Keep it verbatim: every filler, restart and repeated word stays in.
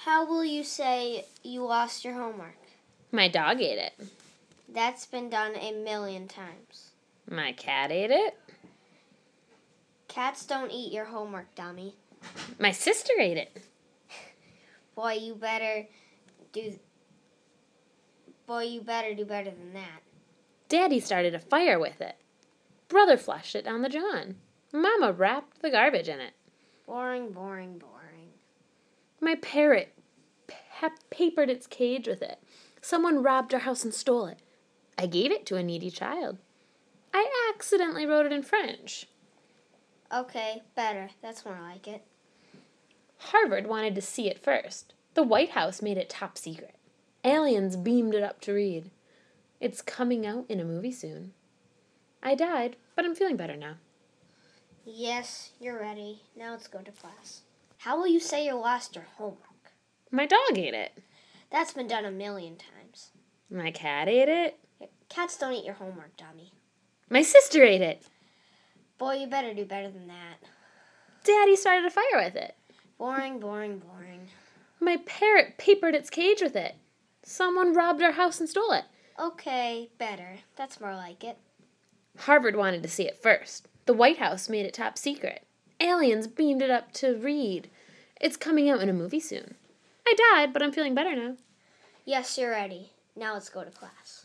How will you say you lost your homework? My dog ate it. That's been done a million times. My cat ate it. Cats don't eat your homework, dummy. My sister ate it. Boy, you better do Boy, you better do better than that. Daddy started a fire with it. Brother flushed it down the john. Mama wrapped the garbage in it. Boring, boring, boring. My parrot pa- papered its cage with it. Someone robbed our house and stole it. I gave it to a needy child. I accidentally wrote it in French. Okay, better. That's more like it. Harvard wanted to see it first. The White House made it top secret. Aliens beamed it up to read. It's coming out in a movie soon. I died, but I'm feeling better now. Yes, you're ready. Now let's go to class. How will you say you lost your homework? My dog ate it. That's been done a million times. My cat ate it. Cats don't eat your homework, dummy. My sister ate it. Boy, you better do better than that. Daddy started a fire with it. Boring, boring, boring. My parrot papered its cage with it. Someone robbed our house and stole it. Okay, better. That's more like it. Harvard wanted to see it first. The White House made it top secret. Aliens beamed it up to read. It's coming out in a movie soon. I died, but I'm feeling better now. Yes, you're ready. Now let's go to class.